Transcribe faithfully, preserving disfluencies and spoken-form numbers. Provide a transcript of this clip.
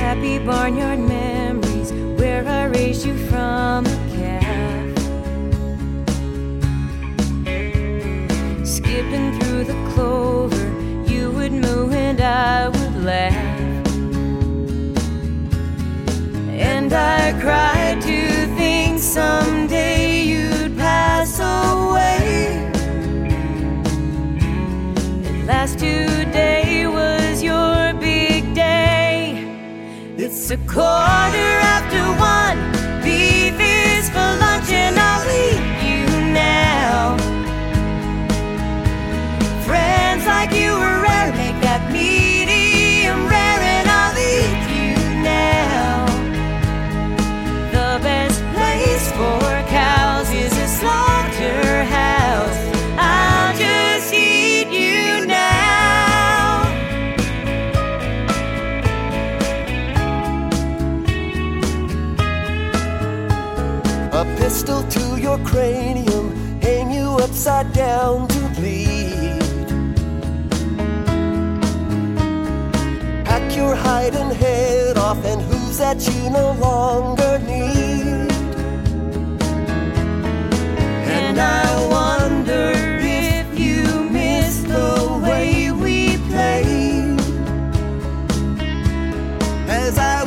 happy barnyard memories where I raised you from a calf. Skipping through the clover, you would moo and I would laugh. And I cried to think someday you'd pass away. And last today was your big day. It's a quarter after one, beef is for lunch and I'll eat you now. Friends like you were rare, make that medium rare and I'll eat you now. The best place for cows is a slaughterhouse. I'll just eat you now. A pistol to your cranium, hang you upside down to bleed. Hack your hide and head off and hooves that you no longer need. And I wonder if you miss the way we played. As I